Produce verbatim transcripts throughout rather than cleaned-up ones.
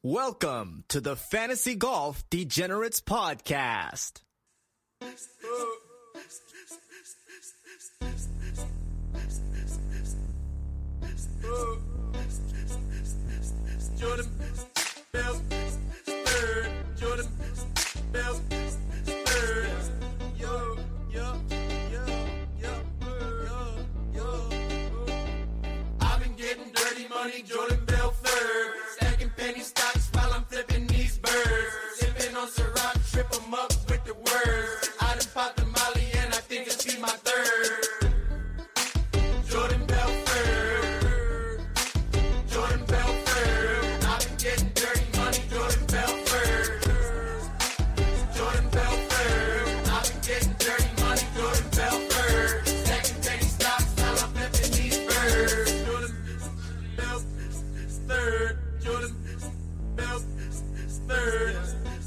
Welcome to the Fantasy Golf Degenerates Podcast. Jordan Bell, third. Jordan Bell, third. Yo, yo, yo, yo, yo, yo. I've been getting dirty money, Jordan Bell, third. Stacking penny stocks while I'm flipping these birds. Sipping on Ciroc, trip 'em up with the words. I done popped the Molly and I think it's be my third. Jordan Bell, third. Jordan Bell, third. I've been getting dirty money, Jordan Bell, third. Jordan Bell, third. I've been getting dirty money, Jordan Bell, third. Stacking penny stocks while I'm flipping these birds. Jordan Bell, third. Jordan Bell, third.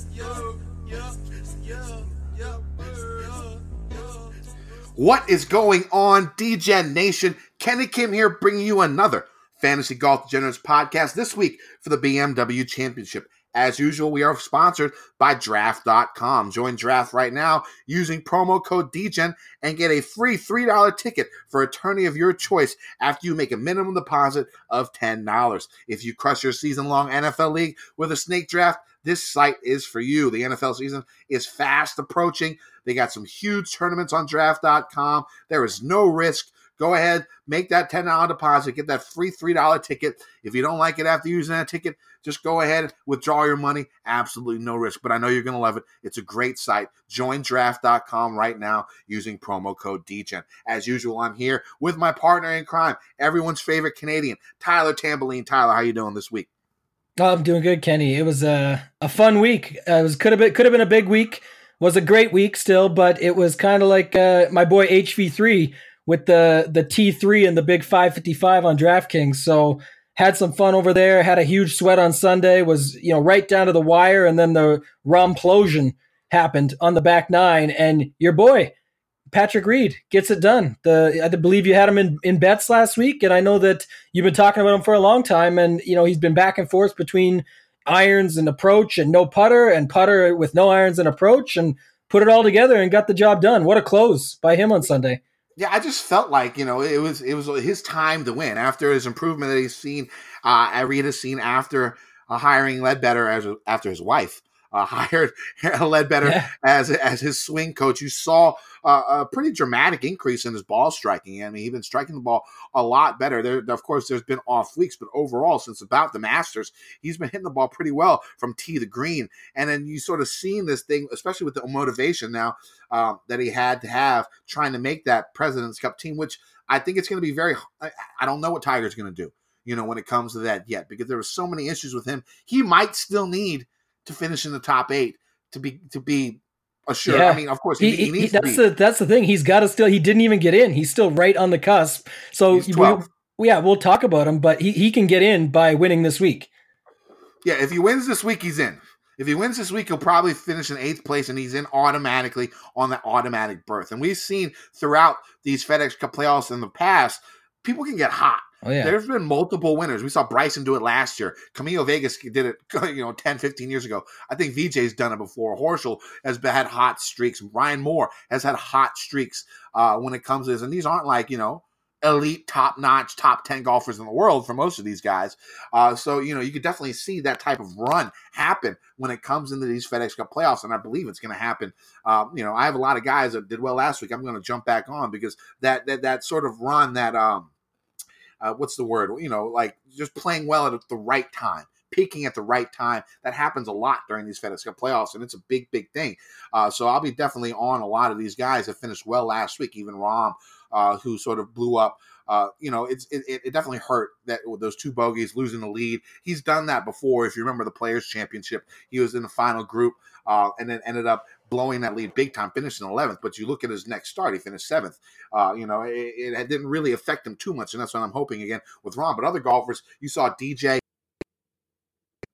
Yo, yo, yo, yo, yo, yo. What is going on, D-Gen Nation? Kenny Kim here, bringing you another Fantasy Golf Degenerates podcast this week for the B M W Championship. As usual, we are sponsored by Draft dot com. Join Draft right now using promo code D Gen and get a free three dollars ticket for a tourney of your choice after you make a minimum deposit of ten dollars. If you crush your season-long N F L league with a snake draft, this site is for you. The N F L season is fast approaching. They got some huge tournaments on Draft dot com. There is no risk. Go ahead, make that ten dollars deposit, get that free three dollars ticket. If you don't like it after using that ticket, just go ahead, withdraw your money. Absolutely no risk, but I know you're going to love it. It's a great site. Join Draft dot com right now using promo code D Gen. As usual, I'm here with my partner in crime, everyone's favorite Canadian, Tyler Tamboline. Tyler, how you doing this week? Oh, I'm doing good, Kenny. It was a, a fun week. Uh, it was could have been could have been a big week. Was a great week still, but it was kind of like uh, my boy H V three with the the T three and the big five fifty-five on DraftKings. So had some fun over there. Had a huge sweat on Sunday. Was you know right down to the wire, and then the Romplosion happened on the back nine, and your boy Patrick Reed gets it done. The I believe you had him in, in bets last week, and I know that you've been talking about him for a long time, and you know he's been back and forth between irons and approach and no putter and putter with no irons and approach, and put it all together and got the job done. What a close by him on Sunday. Yeah, I just felt like, you know, it was it was his time to win after his improvement that he's seen, uh, Reed has seen after uh, hiring Ledbetter as after his wife uh, hired Ledbetter yeah. as as his swing coach. You saw uh, a pretty dramatic increase in his ball striking. I mean, he's been striking the ball a lot better. There, of course, there's been off weeks, but overall, since about the Masters, he's been hitting the ball pretty well from tee to green. And then you sort of seen this thing, especially with the motivation now um, that he had to have trying to make that President's Cup team, which I think it's going to be very. I, I don't know what Tiger's going to do, you know, when it comes to that yet, because there were so many issues with him. He might still need to finish in the top eight to be to be assured. Yeah. I mean, of course, he, he, he needs he, that's to be. the that's the thing. He's got to still. He didn't even get in. He's still right on the cusp. So we, yeah, we'll talk about him, but he, he can get in by winning this week. Yeah, if he wins this week, he's in. If he wins this week, he'll probably finish in eighth place, and he's in automatically on that automatic berth. And we've seen throughout these FedEx Cup playoffs in the past, people can get hot. Oh, yeah. There's been multiple winners. We saw Bryson do it last year. Camilo Vegas did it, you know, ten, fifteen years ago. I think V J's done it before. Horschel has had hot streaks. Ryan Moore has had hot streaks uh, when it comes to this. And these aren't like, you know, elite, top-notch, top ten golfers in the world for most of these guys. Uh, so, you know, you could definitely see that type of run happen when it comes into these FedEx Cup playoffs, and I believe it's going to happen. Um, you know, I have a lot of guys that did well last week. I'm going to jump back on because that that, that sort of run that um, – Uh, what's the word? You know, like just playing well at the right time, peaking at the right time. That happens a lot during these FedEx Cup playoffs, and it's a big, big thing. Uh, so I'll be definitely on a lot of these guys that finished well last week, even Rahm, uh, who sort of blew up. Uh, you know, it's it, it definitely hurt that with those two bogeys, losing the lead. He's done that before. If you remember the Players' Championship, he was in the final group uh, and then ended up blowing that lead big time, finished in eleventh. But you look at his next start, he finished seventh. Uh, you know, it, it didn't really affect him too much, and that's what I'm hoping again with Ron. But other golfers, you saw D J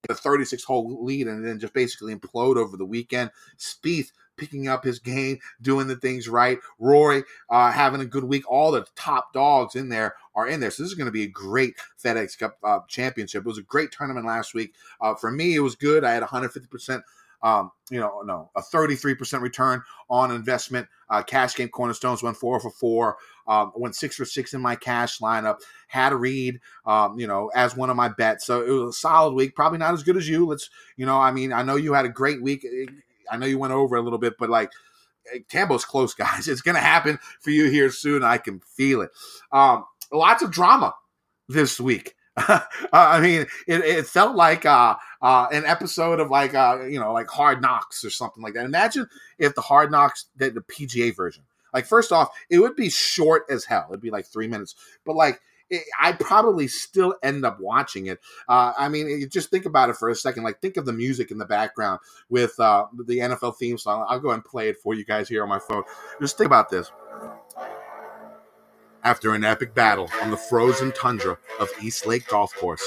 a thirty-six hole lead and then just basically implode over the weekend. Spieth picking up his game, doing the things right. Rory uh, having a good week. All the top dogs in there are in there. So this is going to be a great FedEx Cup uh, championship. It was a great tournament last week. Uh, for me, it was good. I had one hundred fifty percent, um, you know, no, a thirty-three percent return on investment. Uh, cash game cornerstones went four for four. Um, went six for six in my cash lineup. Had a read, um, you know, as one of my bets. So it was a solid week. Probably not as good as you. Let's, you know, I mean, I know you had a great week. I know you went over a little bit, but like Tambo's close, guys. It's going to happen for you here soon. I can feel it. Um, lots of drama this week. uh, I mean, it, it felt like uh, uh, an episode of like, uh, you know, like Hard Knocks or something like that. Imagine if the Hard Knocks did the P G A version. Like, first off, it would be short as hell. It'd be like three minutes. But like, it, I'd probably still end up watching it. Uh, I mean, you just think about it for a second. Like, think of the music in the background with uh, the N F L theme song. I'll go ahead and play it for you guys here on my phone. Just think about this. After an epic battle on the frozen tundra of East Lake Golf Course,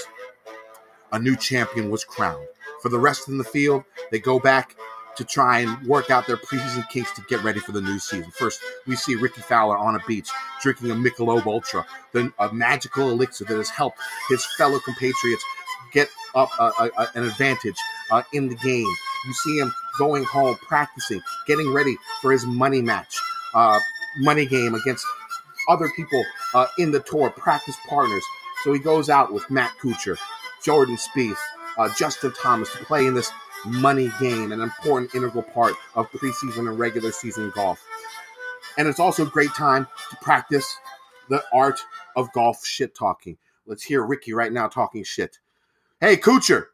a new champion was crowned. For the rest in the field, they go back to try and work out their preseason kinks to get ready for the new season. First, we see Ricky Fowler on a beach drinking a Michelob Ultra, then a magical elixir that has helped his fellow compatriots get up a, a, a, an advantage uh, in the game. You see him going home, practicing, getting ready for his money match, uh, money game against other people uh, in the tour, practice partners. So he goes out with Matt Kuchar, Jordan Spieth, uh, Justin Thomas to play in this money game, an important integral part of preseason and regular season golf. And it's also a great time to practice the art of golf shit talking. Let's hear Ricky right now talking shit. Hey, Kuchar,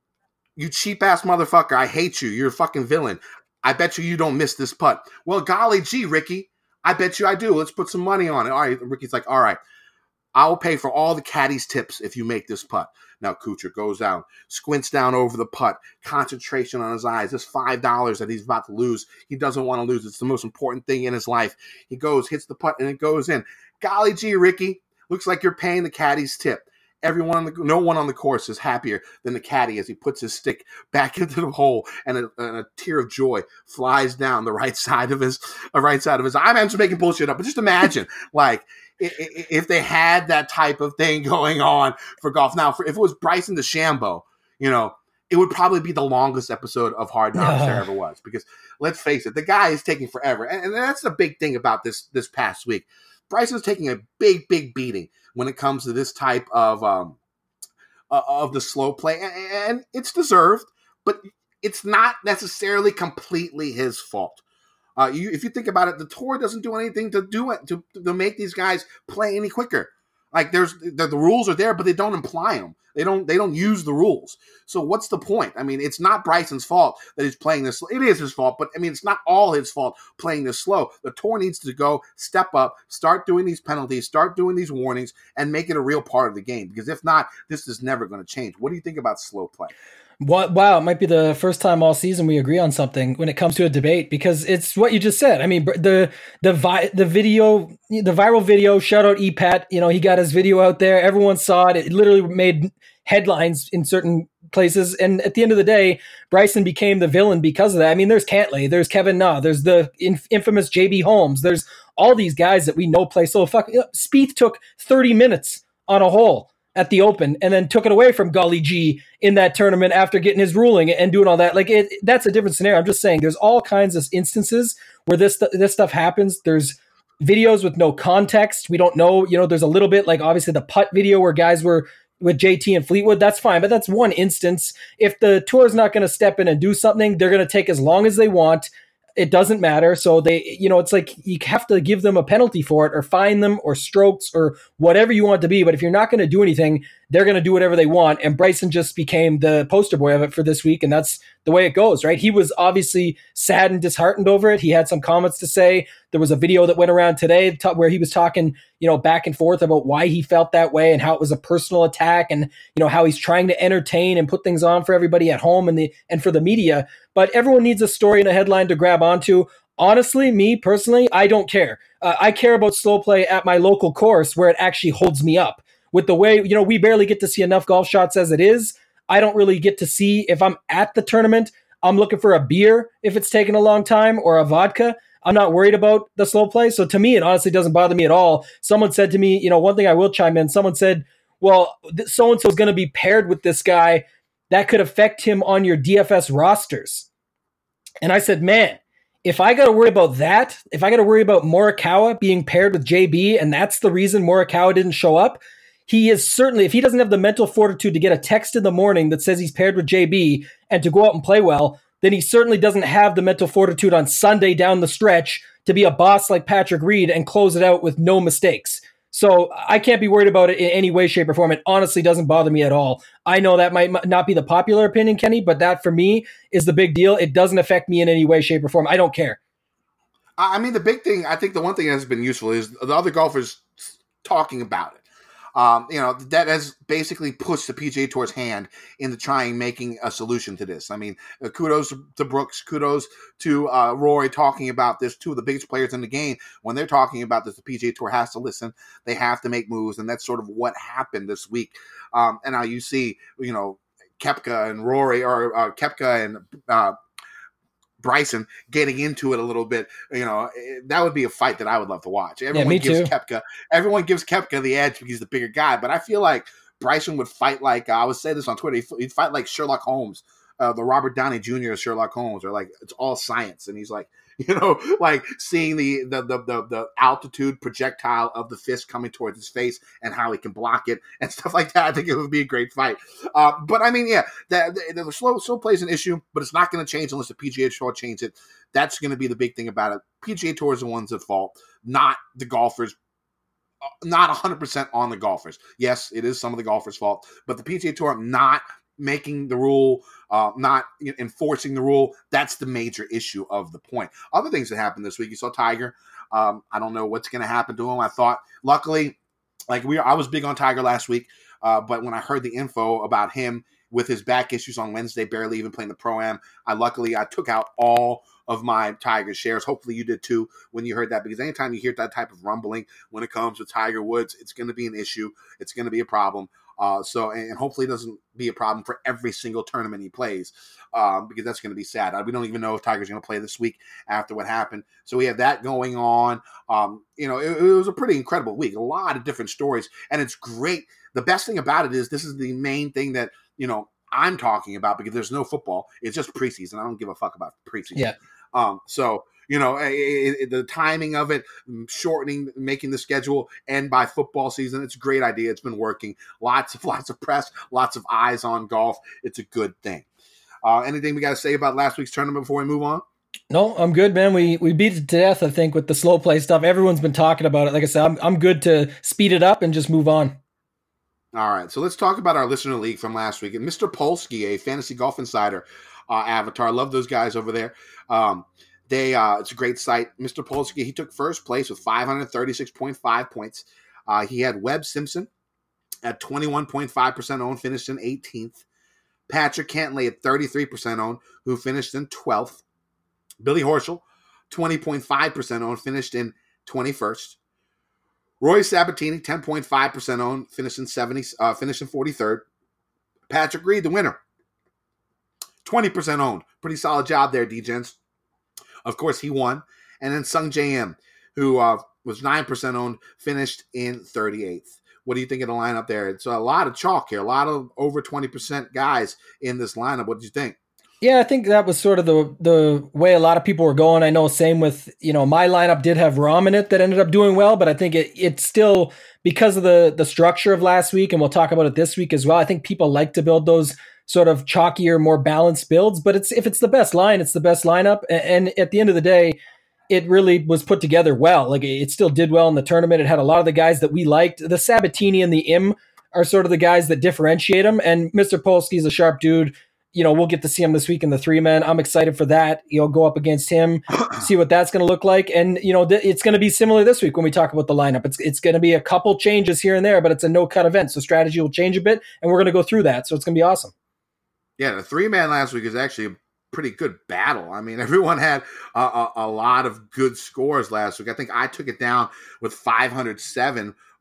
you cheap ass motherfucker. I hate you. You're a fucking villain. I bet you you don't miss this putt. Well, golly gee, Ricky, I bet you I do. Let's put some money on it. All right, Ricky's like, all right, I'll pay for all the caddy's tips if you make this putt. Now Kuchar goes out, squints down over the putt, concentration on his eyes. This five dollars that he's about to lose, he doesn't want to lose. It's the most important thing in his life. He goes, hits the putt, and it goes in. Golly gee, Ricky, looks like you're paying the caddy's tip. Everyone, on the, no one on the course is happier than the caddy as he puts his stick back into the hole, and a, and a tear of joy flies down the right side of his, uh, right side of his eye. I'm just making bullshit up, but just imagine, like, if they had that type of thing going on for golf. Now, for, if it was Bryson DeChambeau, you know, it would probably be the longest episode of Hard Knocks there ever was. Because let's face it, the guy is taking forever, and, and that's the big thing about this this past week. Bryson's taking a big, big beating when it comes to this type of um uh, of the slow play, and, and it's deserved, but it's not necessarily completely his fault. Uh, you, if you think about it, the tour doesn't do anything to do it to, to make these guys play any quicker. Like there's the, the rules are there, but they don't imply them. They don't they don't use the rules. So what's the point? I mean, it's not Bryson's fault that he's playing this. It is his fault, but I mean, it's not all his fault playing this slow. The tour needs to go step up, start doing these penalties, start doing these warnings, and make it a real part of the game. Because if not, this is never going to change. What do you think about slow play? Wow, it might be the first time all season we agree on something when it comes to a debate, because it's what you just said. I mean, the the vi- the video, the viral video, shout out E P A T, you know, he got his video out there. Everyone saw it. It literally made headlines in certain places. And at the end of the day, Bryson became the villain because of that. I mean, there's Cantlay, there's Kevin Na, there's the inf- infamous J B Holmes. There's all these guys that we know play so fuck. You know, Spieth took thirty minutes on a hole at the Open and then took it away from Golly G in that tournament after getting his ruling and doing all that. Like it, that's a different scenario. I'm just saying there's all kinds of instances where this, this stuff happens. There's videos with no context. We don't know, you know, there's a little bit like obviously the putt video where guys were with J T and Fleetwood. That's fine. But that's one instance. If the tour is not going to step in and do something, they're going to take as long as they want. It doesn't matter. So they, you know, it's like you have to give them a penalty for it or fine them or strokes or whatever you want it to be. But if you're not going to do anything, they're going to do whatever they want. And Bryson just became the poster boy of it for this week. And that's the way it goes, right? He was obviously sad and disheartened over it. He had some comments to say. There was a video that went around today where he was talking, you know, back and forth about why he felt that way and how it was a personal attack and, you know, how he's trying to entertain and put things on for everybody at home and the, and for the media. But everyone needs a story and a headline to grab onto. Honestly, me personally, I don't care. Uh, I care about slow play at my local course where it actually holds me up. With the way, you know, we barely get to see enough golf shots as it is. I don't really get to see if I'm at the tournament. I'm looking for a beer if it's taking a long time or a vodka. I'm not worried about the slow play. So to me, it honestly doesn't bother me at all. Someone said to me, you know, one thing I will chime in, someone said, well, so-and-so is going to be paired with this guy. That could affect him on your D F S rosters. And I said, man, if I got to worry about that, if I got to worry about Morikawa being paired with J B, and that's the reason Morikawa didn't show up, he is certainly, if he doesn't have the mental fortitude to get a text in the morning that says he's paired with J B and to go out and play well, then he certainly doesn't have the mental fortitude on Sunday down the stretch to be a boss like Patrick Reed and close it out with no mistakes. So I can't be worried about it in any way, shape, or form. It honestly doesn't bother me at all. I know that might not be the popular opinion, Kenny, but that for me is the big deal. It doesn't affect me in any way, shape, or form. I don't care. I mean, the big thing, I think the one thing that has been useful is the other golfers talking about it. Um, you know, that has basically pushed the P G A Tour's hand into trying making a solution to this. I mean, uh, kudos to Brooks, kudos to uh, Rory talking about this, two of the biggest players in the game. When they're talking about this, the P G A Tour has to listen. They have to make moves, and that's sort of what happened this week. Um, and now you see, you know, Koepka and Rory, or uh, Koepka and uh, Bryson getting into it a little bit. You know, that would be a fight that I would love to watch. Everyone yeah, me gives too. Koepka, everyone gives Koepka the edge because he's the bigger guy, but I feel like Bryson would fight like, uh, I would say this on Twitter, he'd fight like Sherlock Holmes, uh, the Robert Downey Junior of Sherlock Holmes, or like, it's all science. And he's like, you know, like seeing the, the, the, the, the altitude projectile of the fist coming towards his face and how he can block it and stuff like that. I think it would be a great fight. Uh, but I mean, yeah, the, the, the slow, slow play is an issue, but it's not going to change unless the P G A Tour changes it. That's going to be the big thing about it. P G A Tour is the ones at fault, not the golfers. Not one hundred percent on the golfers. Yes, it is some of the golfers' fault, but the P G A Tour not making the rule, uh, not enforcing the rule, that's the major issue of the point. Other things that happened this week, you saw Tiger. Um, I don't know what's going to happen to him. I thought, luckily, like we, I was big on Tiger last week, uh, but when I heard the info about him with his back issues on Wednesday, barely even playing the Pro-Am, I luckily, I took out all of my Tiger shares. Hopefully you did too when you heard that, because anytime you hear that type of rumbling when it comes to Tiger Woods, it's going to be an issue. It's going to be a problem. Uh, so, and hopefully it doesn't be a problem for every single tournament he plays, um, because that's going to be sad. We don't even know if Tiger's going to play this week after what happened. So we have that going on. Um, you know, it, it was a pretty incredible week, a lot of different stories, and it's great. The best thing about it is this is the main thing that, you know, I'm talking about, because there's no football. It's just preseason. I don't give a fuck about preseason. Yeah. Um, so, you know, it, it, the timing of it, shortening, making the schedule end by football season, it's a great idea. It's been working. Lots of, lots of press, lots of eyes on golf. It's a good thing. Uh, anything we got to say about last week's tournament before we move on? No, I'm good, man. We we beat it to death, I think, with the slow play stuff. Everyone's been talking about it. Like I said, I'm I'm good to speed it up and just move on. All right, so let's talk about our listener league from last week. And Mister Polsky, a Fantasy Golf Insider uh, avatar, love those guys over there. Um, they uh, it's a great site. Mister Polsky, he took first place with five hundred thirty-six point five points. Uh, he had Webb Simpson at twenty-one point five percent owned, finished in eighteenth. Patrick Cantlay at thirty-three percent owned, who finished in twelfth. Billy Horschel, twenty point five percent owned, finished in twenty-first. Roy Sabatini, ten point five percent owned, finished in seventy, uh, finished in forty-third. Patrick Reed, the winner, twenty percent owned. Pretty solid job there, D-Gents. Of course, he won. And then Sung J M, who uh, was nine percent owned, finished in thirty-eighth. What do you think of the lineup there? It's a lot of chalk here, a lot of over twenty percent guys in this lineup. What do you think? Yeah, I think that was sort of the the way a lot of people were going. I know same with, you know, my lineup did have Rahm in it that ended up doing well, but I think it it's still, because of the the structure of last week, and we'll talk about it this week as well, I think people like to build those sort of chalkier, more balanced builds, but it's if it's the best line, it's the best lineup. And, and at the end of the day, it really was put together well. Like, it still did well in the tournament. It had a lot of the guys that we liked. The Sabatini and the Im are sort of the guys that differentiate them. And Mister Polsky is a sharp dude. You know, we'll get to see him this week in the three man. I'm excited for that. You'll go up against him, see what that's going to look like. And, you know, th- it's going to be similar this week when we talk about the lineup. It's it's going to be a couple changes here and there, but it's a no cut event. So strategy will change a bit, and we're going to go through that. So it's going to be awesome. Yeah, the three man last week is actually a pretty good battle. I mean, everyone had a, a, a lot of good scores last week. I think I took it down with five hundred seven,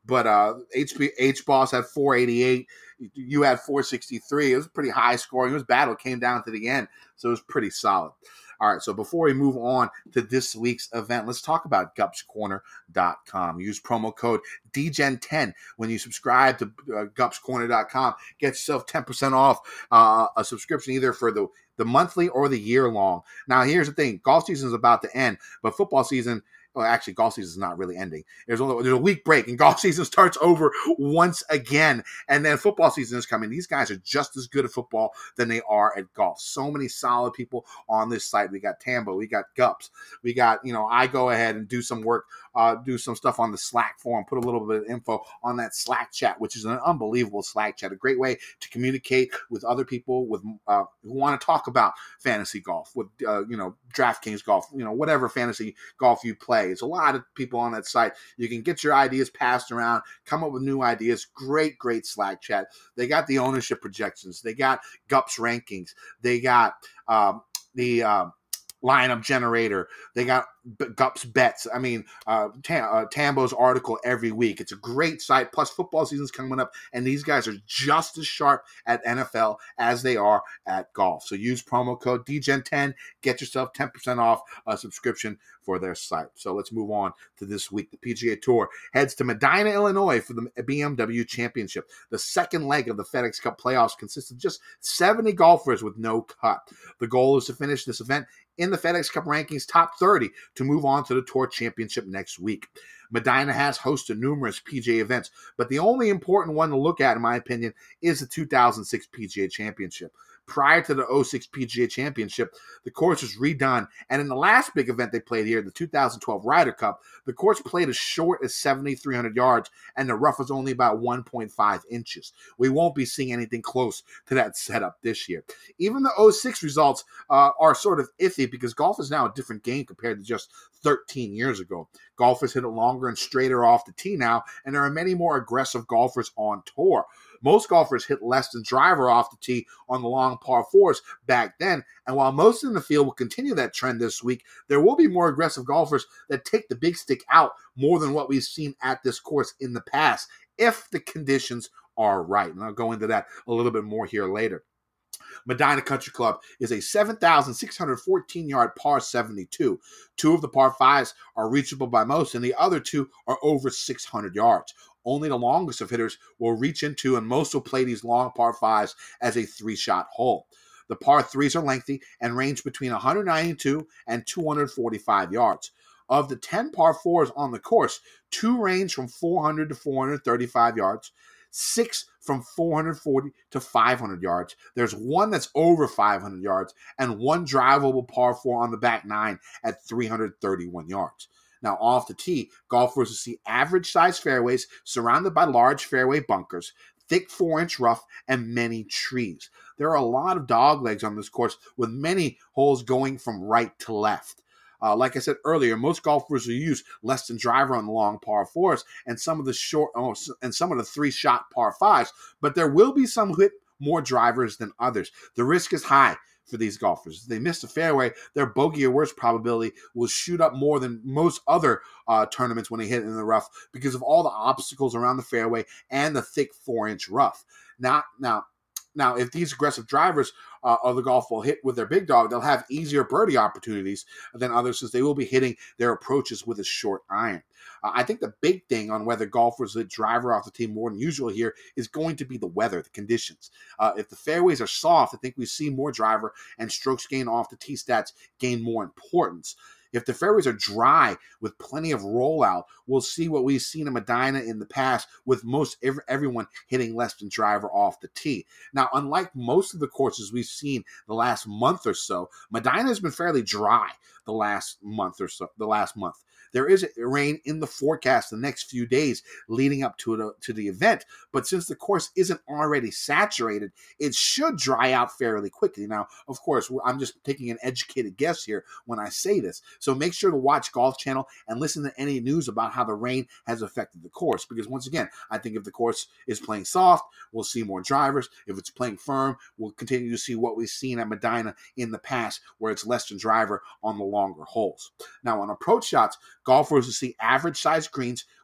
but uh, H B, H-Boss had four eighty-eight. You had four sixty-three. It was pretty high scoring. It was battle. It came down to the end, so it was pretty solid. All right, so before we move on to this week's event, let's talk about gups corner dot com. Use promo code D Gen ten when you subscribe to uh, gups corner dot com. Get yourself ten percent off uh, a subscription either for the, the monthly or the year long. Now, here's the thing. Golf season is about to end, but football season – well, actually, golf season is not really ending. There's only there's a week break, and golf season starts over once again. And then football season is coming. These guys are just as good at football than they are at golf. So many solid people on this site. We got Tambo, we got Gups, we got, you know, I go ahead and do some work, uh, do some stuff on the Slack forum, put a little bit of info on that Slack chat, which is an unbelievable Slack chat, a great way to communicate with other people with uh, who want to talk about fantasy golf, with uh, you know, DraftKings golf, you know, whatever fantasy golf you play. It's a lot of people on that site. You can get your ideas passed around, come up with new ideas. Great, great Slack chat. They got the ownership projections. They got Gups rankings. They got um, the uh, lineup generator. They got Gups bets. I mean, uh, Tam- uh, Tambo's article every week. It's a great site. Plus, football season's coming up, and these guys are just as sharp at N F L as they are at golf. So use promo code D Gen ten. Get yourself ten percent off a subscription for their site. So let's move on to this week. The P G A Tour heads to Medina, Illinois for the B M W Championship. The second leg of the FedEx Cup playoffs consists of just seventy golfers with no cut. The goal is to finish this event in the FedEx Cup rankings top thirty to move on to the Tour Championship next week. Medina has hosted numerous P G A events, but the only important one to look at, in my opinion, is the two thousand six P G A Championship. Prior to the oh six P G A Championship, the course was redone, and in the last big event they played here, the two thousand twelve Ryder Cup, the course played as short as seven thousand three hundred yards, and the rough was only about one point five inches. We won't be seeing anything close to that setup this year. Even the oh six results uh, are sort of iffy because golf is now a different game compared to just thirteen years ago. Golfers hit it longer and straighter off the tee now, and there are many more aggressive golfers on tour. Most golfers hit less than driver off the tee on the long par fours back then, and while most in the field will continue that trend this week, there will be more aggressive golfers that take the big stick out more than what we've seen at this course in the past, if the conditions are right. And I'll go into that a little bit more here later. Medina Country Club is a seven thousand six hundred fourteen yard par seventy-two. Two of the par fives are reachable by most, and the other two are over six hundred yards. Only the longest of hitters will reach into, and most will play these long par fives as a three-shot hole. The par threes are lengthy and range between one hundred ninety-two and two hundred forty-five yards. Of the ten par fours on the course, two range from four hundred to four hundred thirty-five yards, six from four hundred forty to five hundred yards. There's one that's over five hundred yards, and one drivable par four on the back nine at three hundred thirty-one yards. Now, off the tee, golfers will see average-sized fairways surrounded by large fairway bunkers, thick four-inch rough, and many trees. There are a lot of dog legs on this course, with many holes going from right to left. Uh, like I said earlier, most golfers will use less than driver on the long par fours and some of the short oh, and some of the three-shot par fives, but there will be some who hit more drivers than others. The risk is high for these golfers. If they miss the fairway, their bogey or worse probability will shoot up more than most other uh, tournaments when they hit in the rough because of all the obstacles around the fairway and the thick four-inch rough. Now, now, now, if these aggressive drivers uh, of the golf will hit with their big dog, they'll have easier birdie opportunities than others since they will be hitting their approaches with a short iron. Uh, I think the big thing on whether golfers hit driver off the tee more than usual here is going to be the weather, the conditions. Uh, if the fairways are soft, I think we see more driver and strokes gained off the tee stats gain more importance. If the fairways are dry with plenty of rollout, we'll see what we've seen in Medina in the past with most every, everyone hitting less than driver off the tee. Now, unlike most of the courses we've seen the last month or so, Medina has been fairly dry the last month or so, the last month. There is rain in the forecast the next few days leading up to, it, to the event, but since the course isn't already saturated, it should dry out fairly quickly. Now, of course, I'm just taking an educated guess here when I say this, so make sure to watch Golf Channel and listen to any news about how the rain has affected the course, because once again, I think if the course is playing soft, we'll see more drivers. If it's playing firm, we'll continue to see what we've seen at Medina in the past, where it's less than driver on the longer holes. Now, on approach shots, golfers will see average-sized greens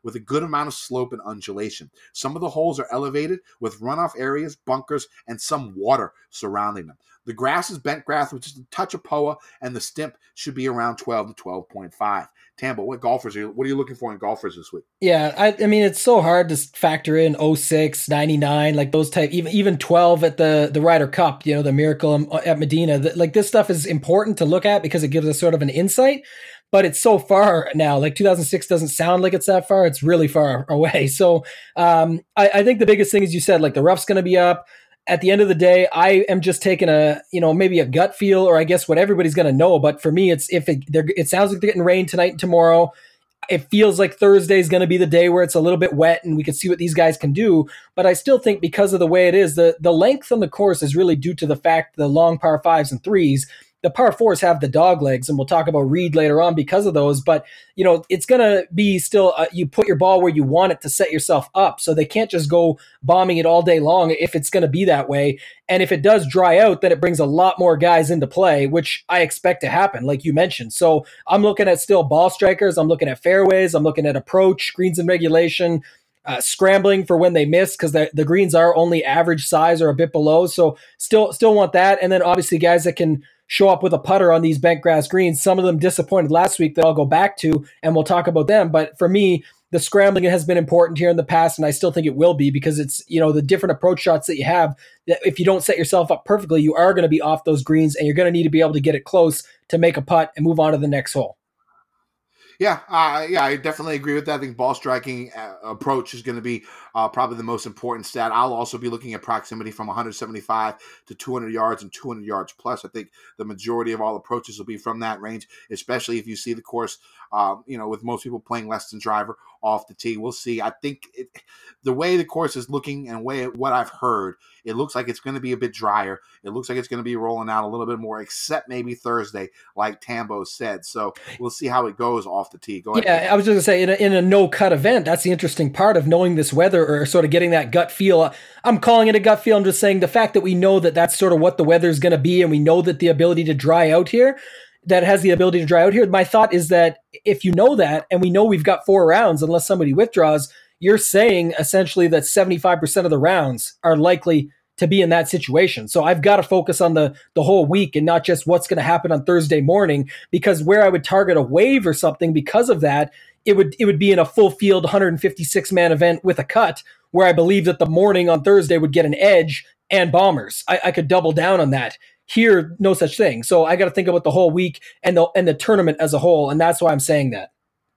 with a good amount of slope and undulation. Some of the holes are elevated with runoff areas, bunkers, and some water surrounding them. The grass is bent grass with just a touch of P O A, and the stimp should be around twelve to twelve point five. Tambo, what golfers are you, what are you looking for in golfers this week? Yeah, I, I mean, it's so hard to factor in oh six, ninety-nine, like those type, even even twelve at the, the Ryder Cup, you know, the Miracle at Medina. The, like this stuff is important to look at because it gives us sort of an insight, but it's so far now. Like two thousand six doesn't sound like it's that far. It's really far away. So um, I, I think the biggest thing is you said, like the rough's going to be up. At the end of the day, I am just taking a, you know, maybe a gut feel, or I guess what everybody's going to know. But for me, it's if it, it sounds like they're getting rain tonight and tomorrow. It feels like Thursday is going to be the day where it's a little bit wet and we can see what these guys can do. But I still think because of the way it is, the, the length on the course is really due to the fact the long par fives and threes. The par fours have the dog legs, and we'll talk about Reed later on because of those. But, you know, it's going to be still, uh, you put your ball where you want it to set yourself up. So they can't just go bombing it all day long if it's going to be that way. And if it does dry out, then it brings a lot more guys into play, which I expect to happen, like you mentioned. So I'm looking at still ball strikers. I'm looking at fairways. I'm looking at approach, greens and regulation, uh, scrambling for when they miss, because the, the greens are only average size or a bit below. So still, still want that. And then obviously guys that can show up with a putter on these bent grass greens. Some of them disappointed last week that I'll go back to, and we'll talk about them. But for me, the scrambling has been important here in the past, and I still think it will be, because it's, you know, the different approach shots that you have, that if you don't set yourself up perfectly, you are going to be off those greens, and you're going to need to be able to get it close to make a putt and move on to the next hole. Yeah, uh, yeah, I definitely agree with that. I think ball striking uh, approach is going to be uh, probably the most important stat. I'll also be looking at proximity from one seventy-five to two hundred yards and two hundred yards plus. I think the majority of all approaches will be from that range, especially if you see the course, um, you know, with most people playing less than driver off the tee. We'll see. I think it, the way the course is looking and way what I've heard, it looks like it's going to be a bit drier. It looks like it's going to be rolling out a little bit more, except maybe Thursday, like Tambo said. So we'll see how it goes off the tee. Go ahead. Yeah, I was just going to say, in a, in a no-cut event, that's the interesting part of knowing this weather, or sort of getting that gut feel. I'm calling it a gut feel. I'm just saying the fact that we know that that's sort of what the weather is going to be, and we know that the ability to dry out here, that has the ability to dry out here. My thought is that if you know that, and we know we've got four rounds, unless somebody withdraws, you're saying essentially that seventy-five percent of the rounds are likely to be in that situation. So I've got to focus on the the whole week and not just what's going to happen on Thursday morning, because where I would target a wave or something because of that, it would it would be in a full field one fifty-six man event with a cut, where I believe that the morning on Thursday would get an edge and bombers. I, I could double down on that. Here, no such thing. So I got to think about the whole week and the and the tournament as a whole, and that's why I'm saying that.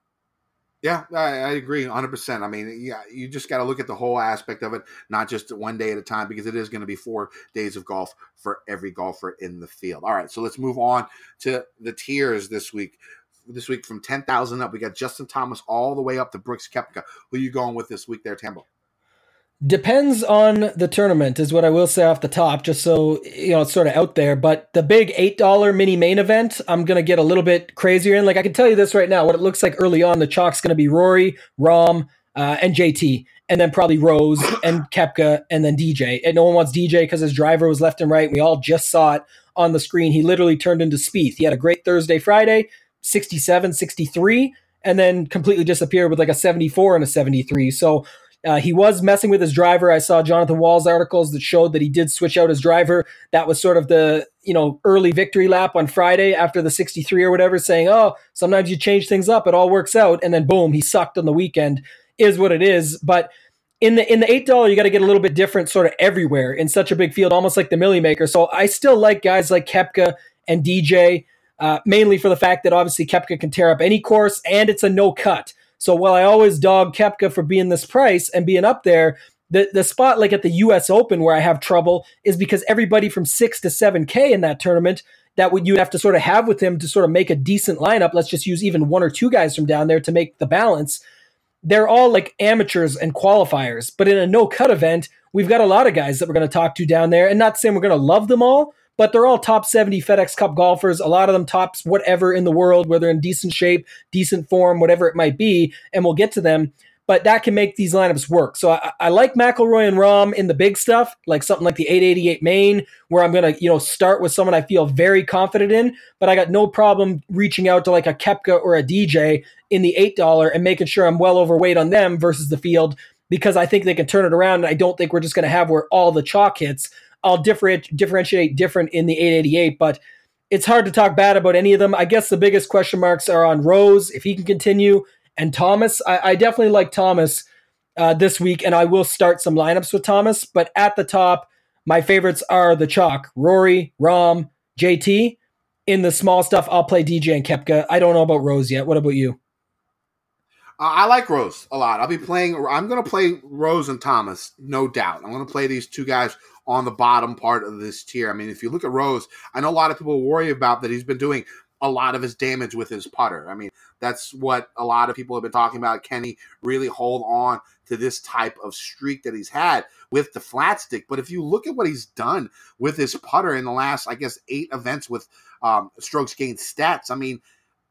Yeah, I, I agree one hundred percent. I mean, yeah, you just got to look at the whole aspect of it, not just one day at a time, because it is going to be four days of golf for every golfer in the field. All right, so let's move on to the tiers this week. This week from ten thousand up, we got Justin Thomas all the way up to Brooks Koepka. Who are you going with this week there, Tambo? Depends on the tournament is what I will say off the top, just so, you know, it's sort of out there. But the big eight dollar mini main event, I'm going to get a little bit crazier in. Like, I can tell you this right now, what it looks like early on, the chalk's going to be Rory, Rahm, uh, and J T, and then probably Rose and Koepka, and then D J. And no one wants D J because his driver was left and right. We all just saw it on the screen. He literally turned into Spieth. He had a great Thursday, Friday, sixty-seven, sixty-three, and then completely disappeared with like a seventy-four and a seventy-three. So Uh, he was messing with his driver. I saw Jonathan Wall's articles that showed that he did switch out his driver. That was sort of the, you know, early victory lap on Friday after the sixty-three or whatever, saying, oh, sometimes you change things up, it all works out. And then boom, he sucked on the weekend, is what it is. But in the in the eight dollar, you got to get a little bit different sort of everywhere in such a big field, almost like the Millie Maker. So I still like guys like Koepka and D J, uh, mainly for the fact that obviously Koepka can tear up any course, and it's a no cut. So while I always dog Koepka for being this price and being up there, the, the spot like at the U S Open where I have trouble is because everybody from six to seven K in that tournament that would you have to sort of have with him to sort of make a decent lineup. Let's just use even one or two guys from down there to make the balance. They're all like amateurs and qualifiers. But in a no-cut event, we've got a lot of guys that we're going to talk to down there. And not saying we're going to love them all, but they're all top seventy FedEx Cup golfers. A lot of them tops whatever in the world, whether in decent shape, decent form, whatever it might be, and we'll get to them. but that can make these lineups work. So I, I like McIlroy and Rahm in the big stuff, like something like the eight eighty-eight main, where I'm going to, you know, start with someone I feel very confident in, but I got no problem reaching out to like a Koepka or a D J in the eight dollars and making sure I'm well overweight on them versus the field, because I think they can turn it around. And I don't think we're just going to have where all the chalk hits. I'll differentiate, differentiate different in the eight eighty-eight, but it's hard to talk bad about any of them. I guess the biggest question marks are on Rose, if he can continue, and Thomas. I, I definitely like Thomas uh, this week, and I will start some lineups with Thomas. But at the top, my favorites are the chalk: Rory, Rahm, J T. In the small stuff, I'll play D J and Koepka. I don't know about Rose yet. What about you? Uh, I like Rose a lot. I'll be playing. I'm going to play Rose and Thomas, no doubt. I'm going to play these two guys on the bottom part of this tier. I mean, if you look at Rose, I know a lot of people worry about that he's been doing a lot of his damage with his putter. I mean, that's what a lot of people have been talking about. Can he really hold on to this type of streak that he's had with the flat stick? But if you look at what he's done with his putter in the last, I guess, eight events with um, strokes gained stats, I mean,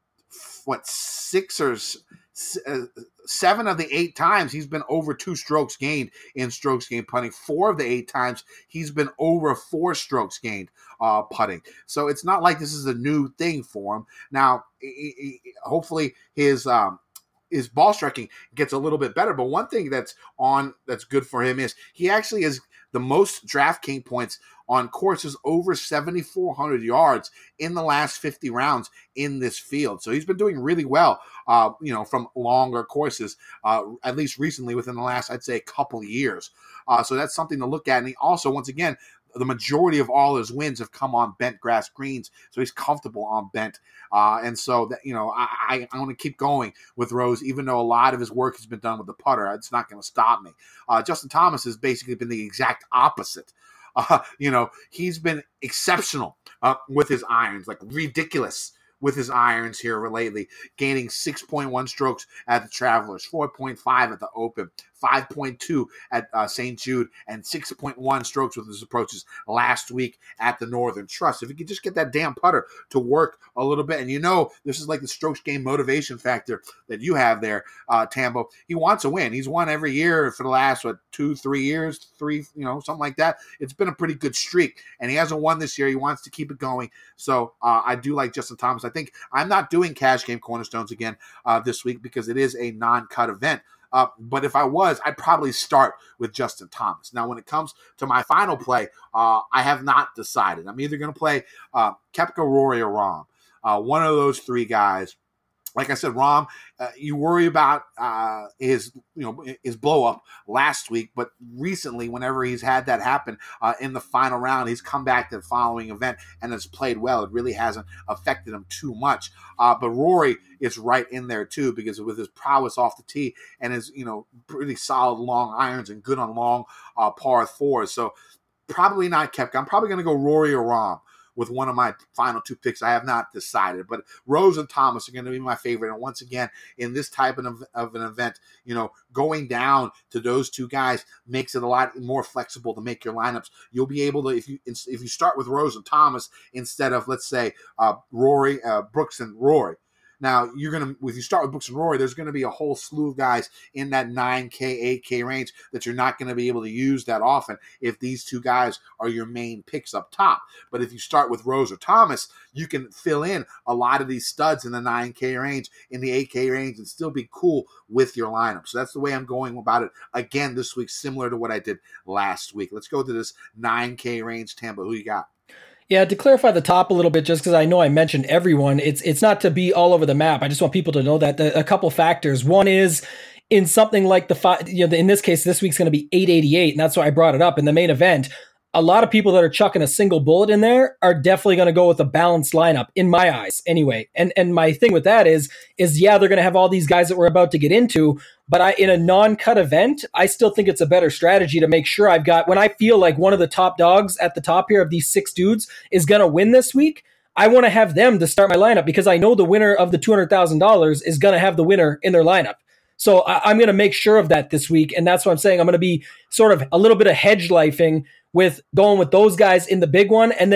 what, six or uh, seven of the eight times he's been over two strokes gained in strokes gained putting. Four of the eight times he's been over four strokes gained uh, putting. So it's not like this is a new thing for him. Now, he, he, hopefully his um, his ball striking gets a little bit better. But one thing that's on that's good for him is he actually has the most DraftKings points on courses over seventy-four hundred yards in the last fifty rounds in this field. So he's been doing really well, uh, you know, from longer courses, uh, at least recently within the last, I'd say, a couple of years. Uh, so that's something to look at. And he also, once again, the majority of all his wins have come on bent grass greens, so he's comfortable on bent. Uh, and so, that, you know, I, I, I want to keep going with Rose, even though a lot of his work has been done with the putter. It's not going to stop me. Uh, Justin Thomas has basically been the exact opposite. Uh, you know, he's been exceptional uh, with his irons, like ridiculous with his irons here lately, gaining six point one strokes at the Travelers, four point five at the Open, five point two at uh, Saint Jude, and six point one strokes with his approaches last week at the Northern Trust. If you could just get that damn putter to work a little bit, and you know this is like the strokes game motivation factor that you have there, uh, Tambo. He wants to win. He's won every year for the last, what, two, three years, three, you know, something like that. It's been a pretty good streak, and he hasn't won this year. He wants to keep it going. So uh, I do like Justin Thomas. I think I'm not doing cash game cornerstones again uh, this week because it is a non-cut event. Uh, but if I was, I'd probably start with Justin Thomas. Now, when it comes to my final play, uh, I have not decided. I'm either going to play uh, Koepka, Rory, or Rahm. Uh, one of those three guys. Like I said, Rahm, uh, you worry about uh, his, you know, his blow up last week, but recently, whenever he's had that happen uh, in the final round, he's come back to the following event and has played well. It really hasn't affected him too much. Uh, but Rory is right in there too, because with his prowess off the tee and his, you know, pretty solid long irons and good on long uh, par fours. So probably not Koepka. I'm probably going to go Rory or Rahm with one of my final two picks. I have not decided, but Rose and Thomas are going to be my favorite. And once again, in this type of, of an event, you know, going down to those two guys makes it a lot more flexible to make your lineups. You'll be able to, if you if you start with Rose and Thomas instead of, let's say, uh, Rory, uh, Brooks and Rory. Now, you're going to, if you start with Brooks and Rory, there's going to be a whole slew of guys in that nine K, eight K range that you're not going to be able to use that often if these two guys are your main picks up top. But if you start with Rose or Thomas, you can fill in a lot of these studs in the nine K range, in the eight K range, and still be cool with your lineup. So that's the way I'm going about it again this week, similar to what I did last week. Let's go to this nine K range. Tambo, who you got? Yeah, to clarify the top a little bit, just because I know I mentioned everyone, it's it's not to be all over the map. I just want people to know that the, a couple factors. One is in something like the five, you know, in this case, this week's going to be eight eighty-eight, and that's why I brought it up in the main event. A lot of people that are chucking a single bullet in there are definitely going to go with a balanced lineup, in my eyes, anyway. And and my thing with that is, is yeah, they're going to have all these guys that we're about to get into, but I in a non-cut event, I still think it's a better strategy to make sure I've got, when I feel like one of the top dogs at the top here of these six dudes is going to win this week, I want to have them to start my lineup because I know the winner of the two hundred thousand dollars is going to have the winner in their lineup. So I, I'm going to make sure of that this week, and that's what I'm saying. I'm going to be sort of a little bit of hedge lifing with going with those guys in the big one, and then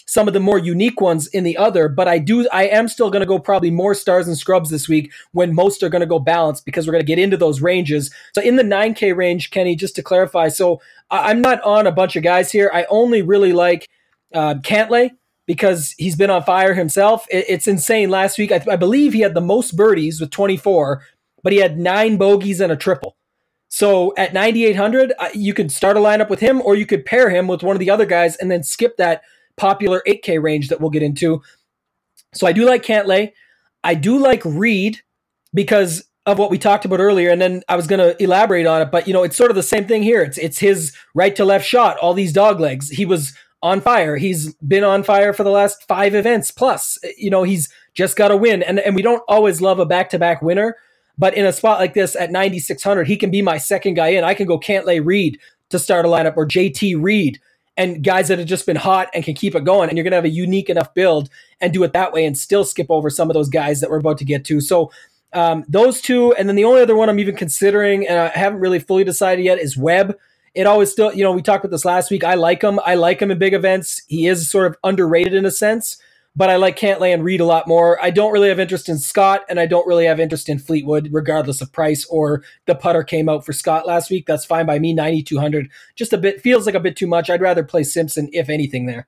some of the more unique ones in the other, but I do, I am still going to go probably more stars and scrubs this week when most are going to go balanced because we're going to get into those ranges. So in the nine K range, Kenny, just to clarify, so I'm not on a bunch of guys here. I only really like uh, Cantlay because he's been on fire himself. It, it's insane. Last week, I, I believe he had the most birdies with twenty-four, but he had nine bogeys and a triple. So at ninety-eight hundred, uh, you could start a lineup with him, or you could pair him with one of the other guys and then skip that popular eight K range that we'll get into. So I do like Cantlay. I do like Reed because of what we talked about earlier, and then I was going to elaborate on it, but you know, it's sort of the same thing here. It's it's his right to left shot, all these dog legs. He was on fire. He's been on fire for the last five events plus. You know, he's just got to win, and and we don't always love a back-to-back winner, but in a spot like this at ninety-six hundred, he can be my second guy in. I can go Cantlay Reed to start a lineup, or J T Reed, and guys that have just been hot and can keep it going. And you're going to have a unique enough build and do it that way and still skip over some of those guys that we're about to get to. So um, those two. And then the only other one I'm even considering, and I haven't really fully decided yet, is Webb. It always still, you know, we talked about this last week. I like him. I like him in big events. He is sort of underrated in a sense, but I like Cantlay and Reed a lot more. I don't really have interest in Scott, and I don't really have interest in Fleetwood, regardless of price, or the putter came out for Scott last week. That's fine by me, ninety-two hundred. Just a bit, feels like a bit too much. I'd rather play Simpson, if anything, there.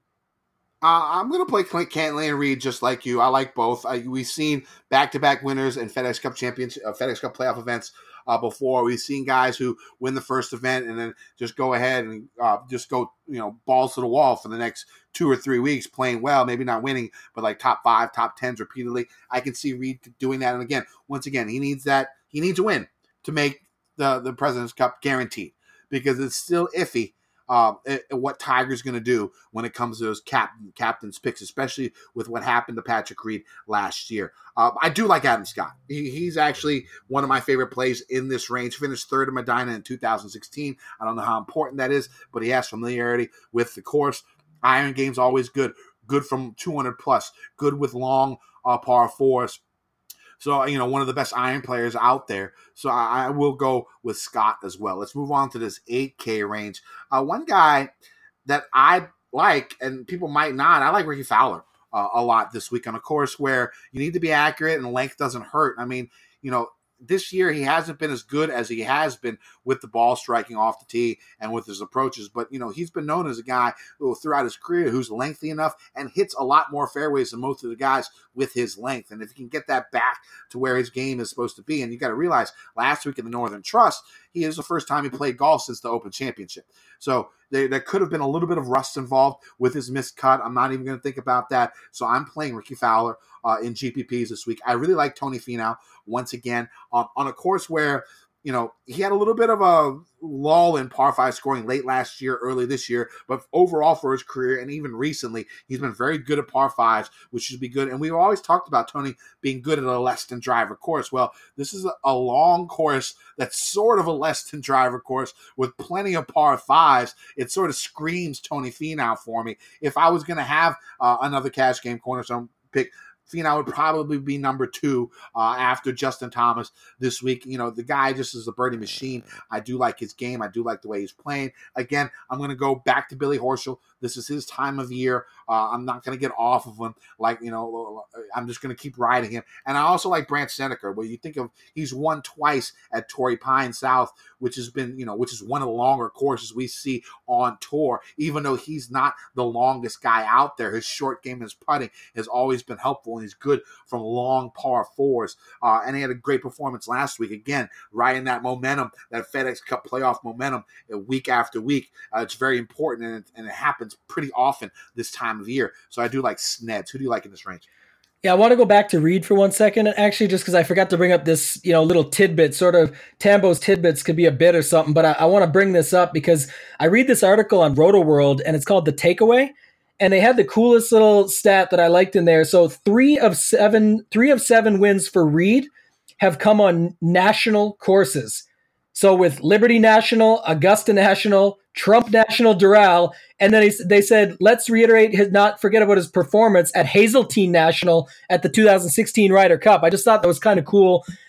Uh, I'm going to play Cantlay and Reed just like you. I like both. I, we've seen back-to-back winners in FedEx Cup champions, uh, FedEx Cup playoff events uh, before. We've seen guys who win the first event and then just go ahead and uh, just go, you know, balls to the wall for the next two or three weeks, playing well, maybe not winning, but like top five, top tens repeatedly. I can see Reed doing that. And again, once again, he needs that. He needs a win to make the, the President's Cup guaranteed, because it's still iffy. Um, what Tiger's going to do when it comes to those cap, captain's picks, especially with what happened to Patrick Reed last year. Uh, I do like Adam Scott. He, he's actually one of my favorite plays in this range. Finished third in Medina in two thousand sixteen. I don't know how important that is, but he has familiarity with the course. Iron game's always good. Good from two hundred plus. Good with long uh, par fours. So, you know, one of the best iron players out there. So I, I will go with Scott as well. Let's move on to this eight K range. Uh, one guy that I like, and people might not, I like Ricky Fowler uh, a lot this week on a course where you need to be accurate and length doesn't hurt. I mean, you know, this year he hasn't been as good as he has been with the ball striking off the tee and with his approaches. But, you know, he's been known as a guy who throughout his career who's lengthy enough and hits a lot more fairways than most of the guys with his length. And if he can get that back to where his game is supposed to be, and you got to realize last week in the Northern Trust, he is the first time he played golf since the Open Championship. So there, there could have been a little bit of rust involved with his missed cut. I'm not even going to think about that. So I'm playing Ricky Fowler uh, in G P Ps this week. I really like Tony Finau once again on, on a course where, you know, he had a little bit of a lull in par five scoring late last year, early this year, but overall for his career and even recently, he's been very good at par fives, which should be good. And we've always talked about Tony being good at a less than driver course. Well, this is a, a long course that's sort of a less than driver course with plenty of par fives. It sort of screams Tony Finau for me. If I was going to have uh, another cash game cornerstone pick, Finau would probably be number two uh, after Justin Thomas this week. You know, the guy just is a birdie machine. I do like his game. I do like the way he's playing. Again, I'm going to go back to Billy Horschel. This is his time of year. Uh, I'm not going to get off of him. Like, you know, I'm just going to keep riding him. And I also like Brandt Snedeker, where you think of he's won twice at Torrey Pines South, which has been, you know, which is one of the longer courses we see on tour. Even though he's not the longest guy out there, his short game and his putting has always been helpful, and he's good from long par fours. Uh, and he had a great performance last week. Again, riding that momentum, that FedEx Cup playoff momentum uh, week after week. Uh, it's very important, and it, and it happens pretty often this time of year. So I do like Sneds. Who do you like in this range? Yeah, I want to go back to Reed for one second, actually, just because I forgot to bring up this, you know, little tidbit, sort of Tambo's tidbits could be a bit or something, but I, I want to bring this up because I read this article on Roto World, and it's called The Takeaway, and they had the coolest little stat that I liked in there. So three of seven, three of seven wins for Reed have come on national courses. So with Liberty National, Augusta National, Trump National, Doral, and then he, they said, let's reiterate his, not forget about his performance at Hazeltine National at the two thousand sixteen Ryder Cup. I just thought that was kind of cool.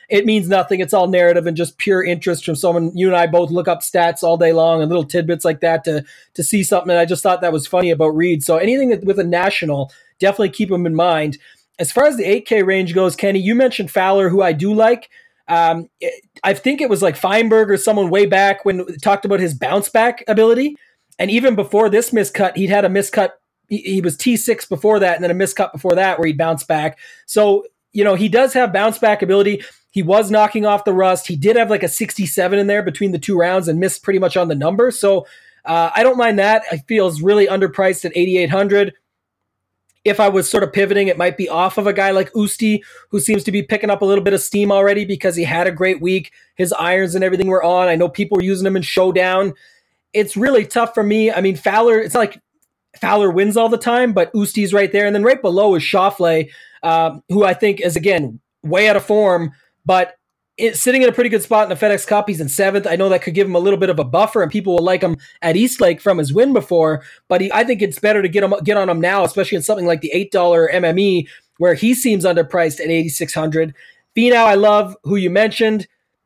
it means nothing. It's all narrative and just pure interest from someone. You and I both look up stats all day long and little tidbits like that to to see something. And I just thought that was funny about Reed. So anything that, with a national, definitely keep him in mind. As far as the eight K range goes, Kenny, you mentioned Fowler, who I do like. Um, I think it was like Feinberg or someone way back when talked about his bounce back ability. And even before this miscut, he'd had a miscut. He, he was T six before that, and then a miscut before that where he'd bounce back. So, you know, he does have bounce back ability. He was knocking off the rust. He did have like a sixty-seven in there between the two rounds and missed pretty much on the number. So uh, I don't mind that. I feel is really underpriced at eighty-eight hundred. If I was sort of pivoting, it might be off of a guy like Usti, who seems to be picking up a little bit of steam already because he had a great week. His irons and everything were on. I know people were using him in Showdown. It's really tough for me. I mean, Fowler, it's not like Fowler wins all the time, but Usti's right there. And then right below is Schauffele, um, who I think is, again, way out of form, but it's sitting in a pretty good spot in the FedEx Cup. He's in seventh. I know that could give him a little bit of a buffer, and people will like him at Eastlake from his win before, but he, I think it's better to get him get on him now, especially in something like the eight dollar M M E, where he seems underpriced at eighty-six hundred. Finau, I love, who you mentioned.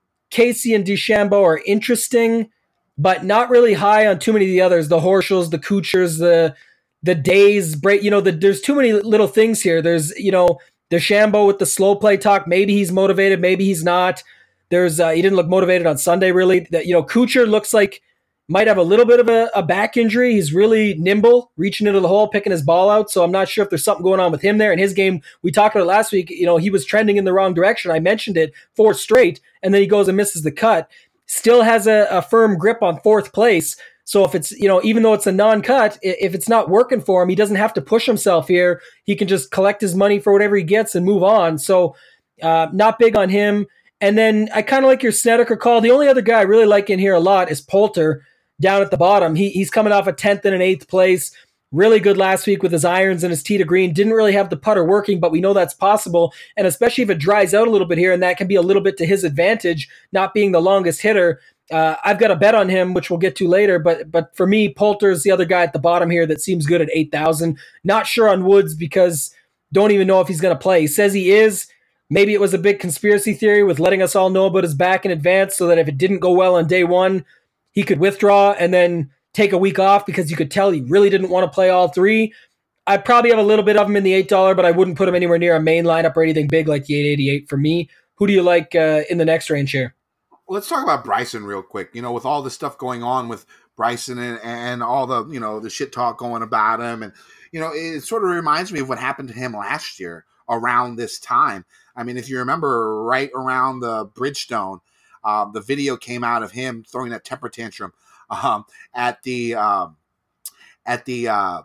Casey and DeChambeau are interesting, but not really high on too many of the others. The Horschels, the Kuchers, the the Days, break. You know, the, there's too many little things here. There's, you know, DeChambeau with the slow play talk. Maybe he's motivated. Maybe he's not. There's uh, he didn't look motivated on Sunday, really. That, you know, Kuchar looks like might have a little bit of a, a back injury. He's really nimble, reaching into the hole, picking his ball out. So I'm not sure if there's something going on with him there. In his game, we talked about it last week. You know, he was trending in the wrong direction. I mentioned it, four straight, and then he goes and misses the cut. Still has a, a firm grip on fourth place. So if it's, you know, even though it's a non-cut, if it's not working for him, he doesn't have to push himself here. He can just collect his money for whatever he gets and move on. So uh, not big on him. And then I kind of like your Snedeker call. The only other guy I really like in here a lot is Poulter down at the bottom. He He's coming off a tenth and an eighth place. Really good last week with his irons and his tee to green. Didn't really have the putter working, but we know that's possible. And especially if it dries out a little bit here, and that can be a little bit to his advantage, not being the longest hitter. Uh, I've got a bet on him, which we'll get to later. But but for me, Poulter's the other guy at the bottom here that seems good at eight thousand. Not sure on Woods because don't even know if he's going to play. He says he is. Maybe it was a big conspiracy theory with letting us all know about his back in advance so that if it didn't go well on day one, he could withdraw and then take a week off because you could tell he really didn't want to play all three. I probably have a little bit of him in the eight dollar, but I wouldn't put him anywhere near a main lineup or anything big like the eight eighty-eight for me. Who do you like uh, in the next range here? Let's talk about Bryson real quick. You know, with all the stuff going on with Bryson and, and all the, you know, the shit talk going about him. And, you know, it sort of reminds me of what happened to him last year around this time. I mean, if you remember right around the Bridgestone, uh, the video came out of him throwing that temper tantrum um, at the, um, at the, uh,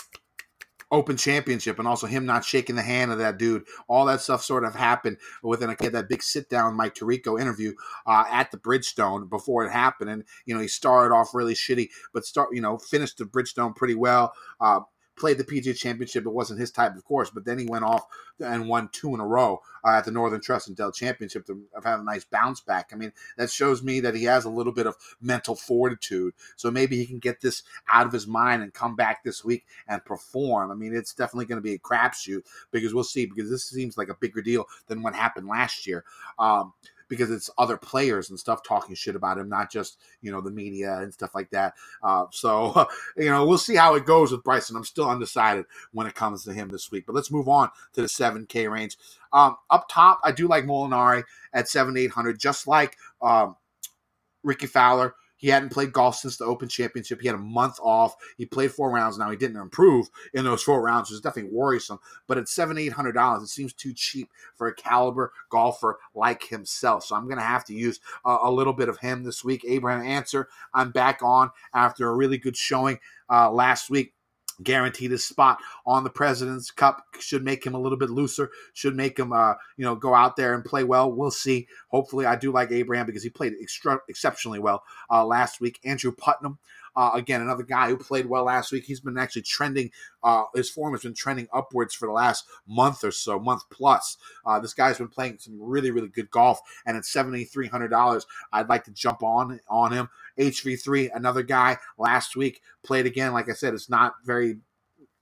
Open Championship, and also him not shaking the hand of that dude. All that stuff sort of happened within a, that big sit-down Mike Tirico interview uh, at the Bridgestone before it happened. And, you know, he started off really shitty, but start, you know, finished the Bridgestone pretty well. Uh, played the P G A Championship. It wasn't his type, of course, but then he went off and won two in a row uh, at the Northern Trust and Dell Championship to have a nice bounce back. I mean, that shows me that he has a little bit of mental fortitude. So maybe he can get this out of his mind and come back this week and perform. I mean, it's definitely going to be a crapshoot because we'll see, because this seems like a bigger deal than what happened last year. Um, because it's other players and stuff talking shit about him, not just, you know, the media and stuff like that. Uh, so, you know, we'll see how it goes with Bryson. I'm still undecided when it comes to him this week. But let's move on to the seven K range. Um, up top, I do like Molinari at seventy-eight hundred, just like um, Ricky Fowler. He hadn't played golf since the Open Championship. He had a month off. He played four rounds. Now, he didn't improve in those four rounds, which is definitely worrisome. But at seven thousand eight hundred dollars, it seems too cheap for a caliber golfer like himself. So I'm going to have to use uh, a little bit of him this week. Abraham Answer, I'm back on after a really good showing uh, last week. Guaranteed his spot on the President's Cup. Should make him a little bit looser. Should make him, uh, you know, go out there and play well. We'll see. Hopefully, I do like Abraham because he played extra, exceptionally well uh, last week. Andrew Putnam, uh, again, another guy who played well last week. He's been actually trending. Uh, his form has been trending upwards for the last month or so, month plus. Uh, this guy's been playing some really, really good golf. And at seven thousand three hundred dollars, I'd like to jump on on him. H V three, another guy last week played again. Like I said, it's not very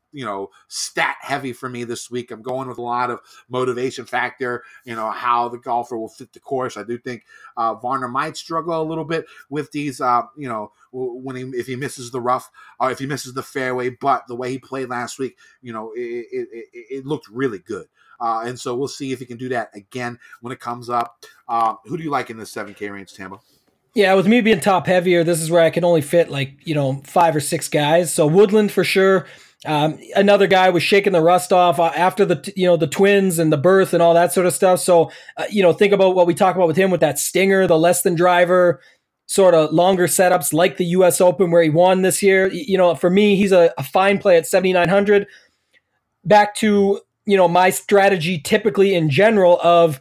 you know, stat heavy for me this week. I'm going with a lot of motivation factor, you know, how the golfer will fit the course. I do think uh, Varner might struggle a little bit with these, uh, you know, when he if he misses the rough or if he misses the fairway. But the way he played last week, you know, it, it, it, it looked really good. Uh, and so we'll see if he can do that again when it comes up. Uh, who do you like in the seven K range, Tambo? Yeah, with me being top heavier, this is where I can only fit like, you know, five or six guys. So Woodland for sure. Um, another guy was shaking the rust off uh, after the, you know, the twins and the birth and all that sort of stuff. So, uh, you know, think about what we talk about with him with that stinger, the less than driver, sort of longer setups like the U S Open where he won this year. You know, for me, he's a, a fine play at seventy-nine hundred. Back to, you know, my strategy typically in general of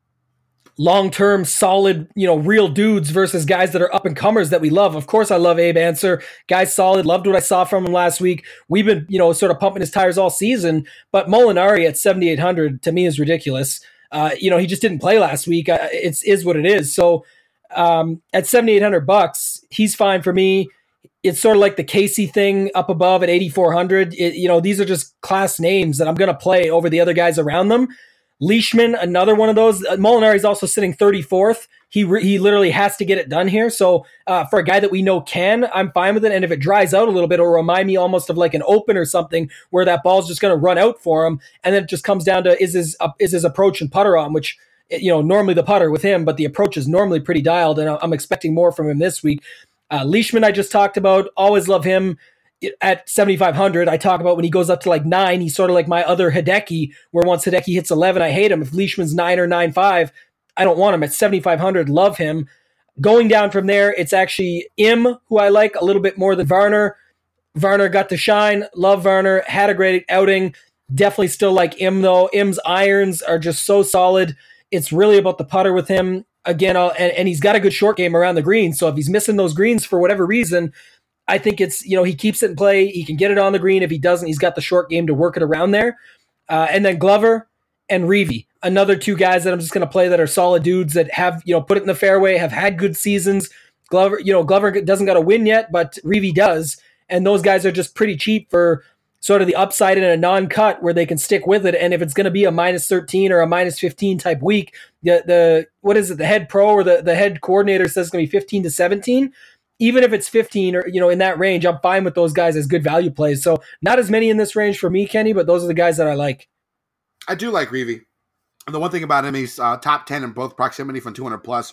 long-term solid, you know, real dudes versus guys that are up-and-comers that we love. Of course, I love Abe Answer. Guy's solid. Loved what I saw from him last week. We've been, you know, sort of pumping his tires all season, but Molinari at seventy-eight hundred to me is ridiculous. Uh, you know, he just didn't play last week. Uh, it's is what it is. So um, at seventy-eight hundred bucks, he's fine for me. It's sort of like the Casey thing up above at eighty-four hundred. It, you know, these are just class names that I'm going to play over the other guys around them. Leishman, another one of those. Uh, Molinari is also sitting thirty-fourth. He re- he literally has to get it done here. So uh, for a guy that we know can, I'm fine with it. And if it dries out a little bit, it'll remind me almost of like an Open or something where that ball's just going to run out for him. And then it just comes down to is his uh, is his approach and putter on, which, you know, normally the putter with him, but the approach is normally pretty dialed. And I'm expecting more from him this week. Uh, Leishman, I just talked about. Always love him. At seventy-five hundred, I talk about when he goes up to like nine, he's sort of like my other Hideki, where once Hideki hits eleven, I hate him. If Leishman's nine or nine five, I don't want him. At seventy-five hundred, love him. Going down from there, it's actually Im, who I like a little bit more than Varner. Varner got to shine. Love Varner. Had a great outing. Definitely still like Im, though. Im's irons are just so solid. It's really about the putter with him. Again, I'll, and, and he's got a good short game around the greens, so if he's missing those greens for whatever reason, I think it's, you know, he keeps it in play. He can get it on the green. If he doesn't, he's got the short game to work it around there. Uh, and then Glover and Reavie, another two guys that I'm just going to play that are solid dudes that have, you know, put it in the fairway, have had good seasons. Glover, you know, Glover doesn't got a win yet, but Reavie does. And those guys are just pretty cheap for sort of the upside in a non-cut where they can stick with it. And if it's going to be a minus thirteen or a minus fifteen type week, the, the what is it, the head pro or the, the head coordinator says it's going to be fifteen to seventeen. Even if it's fifteen or, you know, in that range, I'm fine with those guys as good value plays. So not as many in this range for me, Kenny, but those are the guys that I like. I do like Reavie. And the one thing about him, he's uh, top ten in both proximity from two hundred plus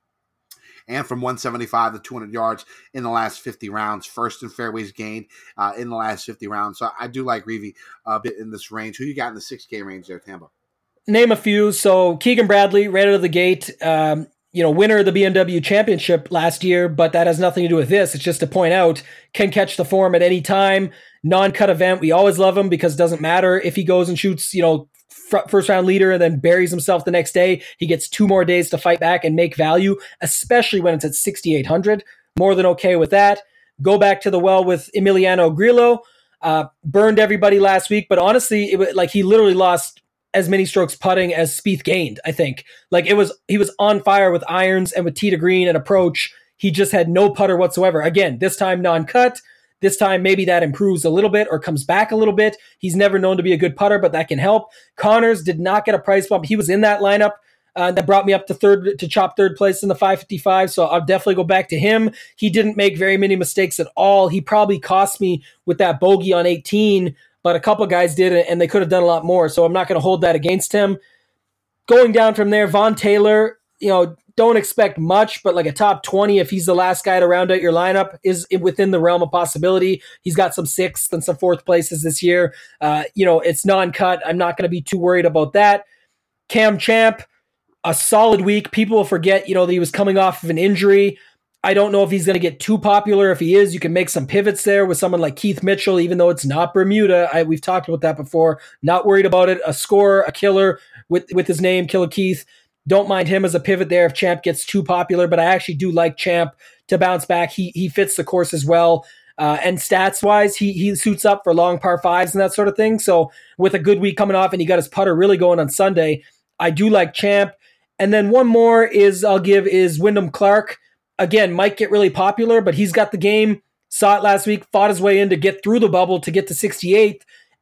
and from one seventy-five to two hundred yards in the last fifty rounds. First in fairways gained uh, in the last fifty rounds. So I do like Reavie a bit in this range. Who you got in the six K range there, Tambo? Name a few. So Keegan Bradley, right out of the gate, um, you know, winner of the B M W championship last year, but that has nothing to do with this. It's just to point out, can catch the form at any time, non-cut event. We always love him because it doesn't matter if he goes and shoots, you know, fr- first round leader and then buries himself the next day. He gets two more days to fight back and make value, especially when it's at sixty-eight hundred. More than okay with that. Go back to the well with Emiliano Grillo. Uh, burned everybody last week, but honestly, it was like he literally lost as many strokes putting as Spieth gained, I think. Like it was, he was on fire with irons and with tee to green and approach. He just had no putter whatsoever. Again, this time non-cut. This time maybe that improves a little bit or comes back a little bit. He's never known to be a good putter, but that can help. Connors did not get a price bump. He was in that lineup. Uh, that brought me up to third to chop third place in the five fifty-five. So I'll definitely go back to him. He didn't make very many mistakes at all. He probably cost me with that bogey on eighteen, but a couple guys did it and they could have done a lot more. So I'm not going to hold that against him. Going down from there, Von Taylor, you know, don't expect much, but like a top twenty, if he's the last guy to round out your lineup, is within the realm of possibility. He's got some sixth and some fourth places this year. Uh, you know, it's non-cut. I'm not going to be too worried about that. Cam Champ, a solid week. People will forget, you know, that he was coming off of an injury. I don't know if he's going to get too popular. If he is, you can make some pivots there with someone like Keith Mitchell, even though it's not Bermuda. I, we've talked about that before. Not worried about it. A scorer, a killer with, with his name, Killer Keith. Don't mind him as a pivot there if Champ gets too popular, but I actually do like Champ to bounce back. He he fits the course as well. Uh, and stats-wise, he he suits up for long par fives and that sort of thing. So with a good week coming off and he got his putter really going on Sunday, I do like Champ. And then one more is I'll give is Wyndham Clark. Again, might get really popular, but he's got the game. Saw it last week, fought his way in to get through the bubble to get to sixty-eighth.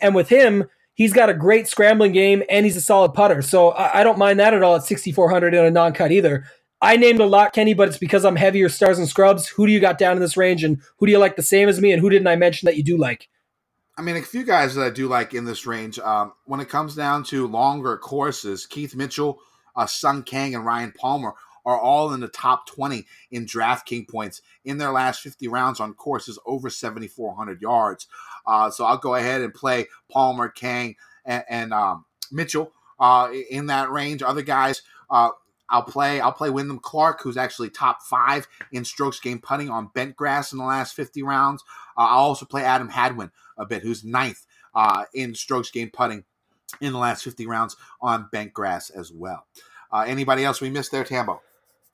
And with him, he's got a great scrambling game and he's a solid putter. So I, I don't mind that at all at sixty-four hundred in a non-cut either. I named a lot, Kenny, but it's because I'm heavier stars and scrubs. Who do you got down in this range, and who do you like the same as me, and who didn't I mention that you do like? I mean, a few guys that I do like in this range. Um, when it comes down to longer courses, Keith Mitchell, uh, Sung Kang, and Ryan Palmer are all in the top twenty in DraftKings points in their last fifty rounds on courses over seventy-four hundred yards. Uh, so I'll go ahead and play Palmer, Kang, and, and um, Mitchell uh, in that range. Other guys, uh, I'll play I'll play Wyndham Clark, who's actually top five in strokes gained putting on bent grass in the last fifty rounds. Uh, I'll also play Adam Hadwin a bit, who's ninth uh, in strokes gained putting in the last fifty rounds on bent grass as well. Uh, anybody else we missed there, Tambo?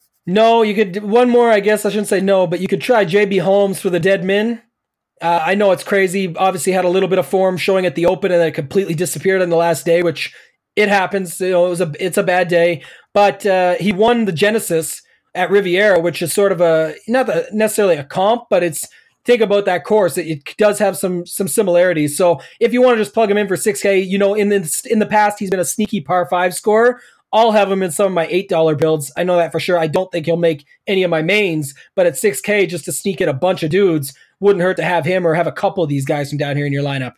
No, you could one more. I guess I shouldn't say no, but you could try J B Holmes for the dead min. Uh, I know it's crazy. Obviously, had a little bit of form showing at the Open, and then it completely disappeared on the last day, which it happens. You know, it was a it's a bad day, but uh, he won the Genesis at Riviera, which is sort of a not the, necessarily a comp, but it's think about that course. It, it does have some some similarities. So if you want to just plug him in for six K, you know, in the in the past he's been a sneaky par five scorer. I'll have him in some of my eight dollar builds. I know that for sure. I don't think he'll make any of my mains, but at six K, just to sneak in a bunch of dudes, wouldn't hurt to have him or have a couple of these guys from down here in your lineup.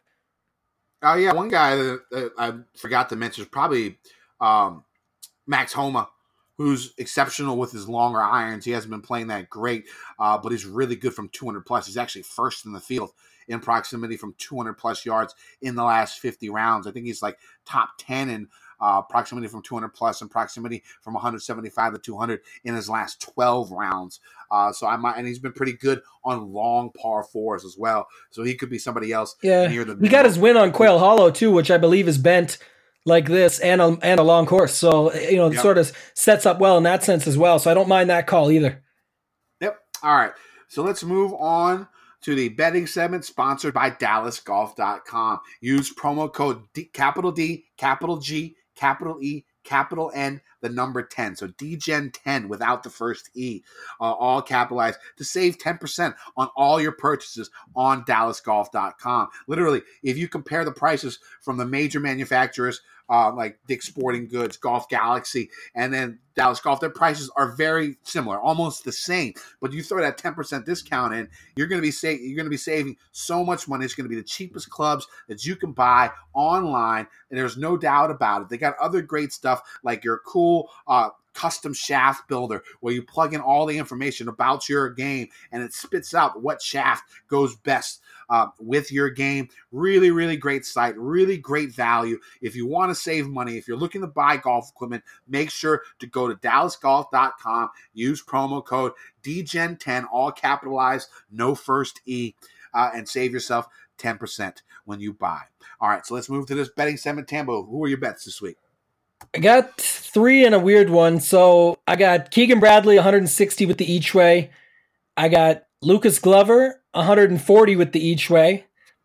Oh, yeah. One guy that, that I forgot to mention is probably um, Max Homa, who's exceptional with his longer irons. He hasn't been playing that great, uh, but he's really good from two hundred plus. He's actually first in the field in proximity from two hundred plus yards in the last fifty rounds. I think he's like top ten in Uh, proximity from two hundred plus and proximity from one seventy-five to two hundred in his last twelve rounds. Uh, so I might, and he's been pretty good on long par fours as well. So he could be somebody else. Yeah, near the we got his win on Quail Hollow too, which I believe is bent like this and a, and a long course. So you know, it yep. sort of sets up well in that sense as well. So I don't mind that call either. Yep. All right. So let's move on to the betting segment sponsored by Dallas Golf dot com. Use promo code D, capital D, capital G, capital E, capital N, the number ten. So D Gen ten without the first E, uh, all capitalized, to save ten percent on all your purchases on Dallas Golf dot com. Literally, if you compare the prices from the major manufacturers uh, like Dick's Sporting Goods, Golf Galaxy, and then Dallas Golf, their prices are very similar, almost the same. But you throw that ten percent discount in, you're going to be sa- you're going to be saving so much money. It's going to be the cheapest clubs that you can buy online, and there's no doubt about it. They got other great stuff like your cool uh, custom shaft builder where you plug in all the information about your game and it spits out what shaft goes best uh, with your game. Really, really great site, really great value. If you want to save money, if you're looking to buy golf equipment, make sure to go to Dallas Golf dot com, use promo code D Gen ten, all capitalized, no first E, uh, and save yourself ten percent when you buy. All right, so let's move to this betting segment. Tambo, who are your bets this week? I got three and a weird one. So I got Keegan Bradley, one hundred sixty with the each way. I got Lucas Glover, one hundred forty with the each way.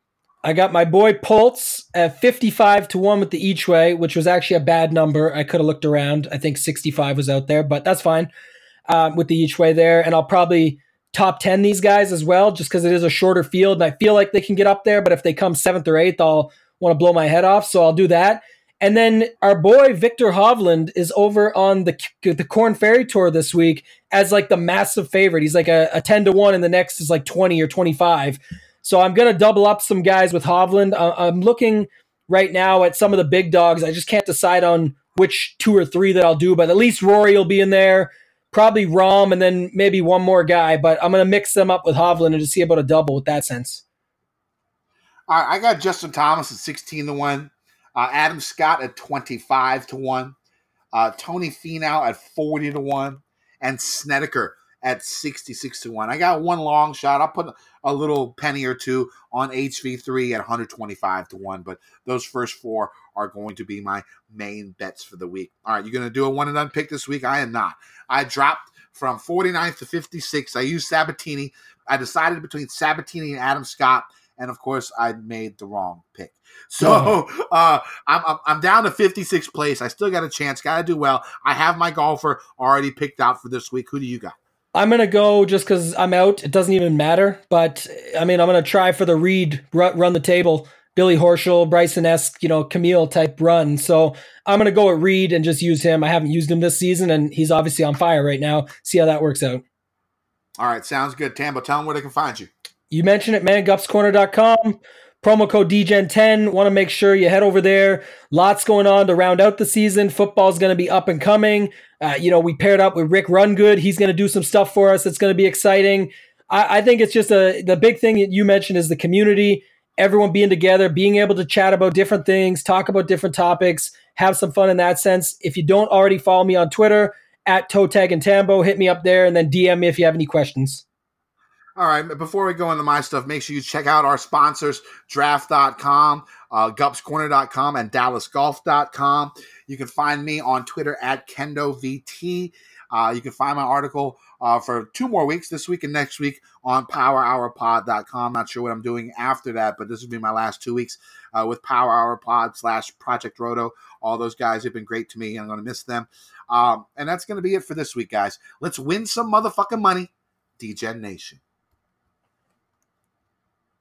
I got my boy Poltz at fifty-five to one with the each way, which was actually a bad number. I could have looked around. I think sixty-five was out there, but that's fine um, with the each way there. And I'll probably top ten these guys as well, just because it is a shorter field. And I feel like they can get up there, but if they come seventh or eighth, I'll want to blow my head off. So I'll do that. And then our boy Victor Hovland is over on the the Corn Ferry Tour this week as like the massive favorite. He's like a, a ten to one, and the next is like twenty or twenty-five. So I'm going to double up some guys with Hovland. Uh, I'm looking right now at some of the big dogs. I just can't decide on which two or three that I'll do, but at least Rory will be in there, probably Rahm, and then maybe one more guy. But I'm going to mix them up with Hovland and just see about a double with that sense. All right, I got Justin Thomas at sixteen to one. Uh, Adam Scott at twenty-five to one, uh, Tony Finau at forty to one, and Snedeker at sixty-six to one. I got one long shot. I'll put a little penny or two on H V three at one hundred twenty-five to one, but those first four are going to be my main bets for the week. All right, you're going to do a one and done pick this week? I am not. I dropped from forty-ninth to fifty-six. I used Sabatini. I decided between Sabatini and Adam Scott, and of course, I made the wrong pick. So uh, I'm, I'm I'm down to fifty-sixth place. I still got a chance. Got to do well. I have my golfer already picked out for this week. Who do you got? I'm going to go just because I'm out. It doesn't even matter. But, I mean, I'm going to try for the Reed run the table Billy Horschel, Bryson-esque, you know, Camille type run. So I'm going to go with Reed and just use him. I haven't used him this season, and he's obviously on fire right now. See how that works out. All right, sounds good. Tambo, tell them where they can find you. You mentioned it, man, gups corner dot com. Promo code D Gen ten. Want to make sure you head over there. Lots going on to round out the season. Football's going to be up and coming. Uh, you know, we paired up with Rick Rungood. He's going to do some stuff for us. It's going to be exciting. I, I think it's just a the big thing that you mentioned is the community. Everyone being together, being able to chat about different things, talk about different topics, have some fun in that sense. If you don't already follow me on Twitter, at Totag and Tambo, hit me up there and then D M me if you have any questions. All right, before we go into my stuff, make sure you check out our sponsors, draft dot com, uh, gups corner dot com, and dallas golf dot com. You can find me on Twitter at Kendo V T. Uh, you can find my article uh, for two more weeks, this week and next week, on power hour pod dot com. Not sure what I'm doing after that, but this will be my last two weeks uh, with Power Hour Pod slash Project Roto. All those guys have been great to me, and I'm going to miss them. Um, and that's going to be it for this week, guys. Let's win some motherfucking money, D Gen Nation.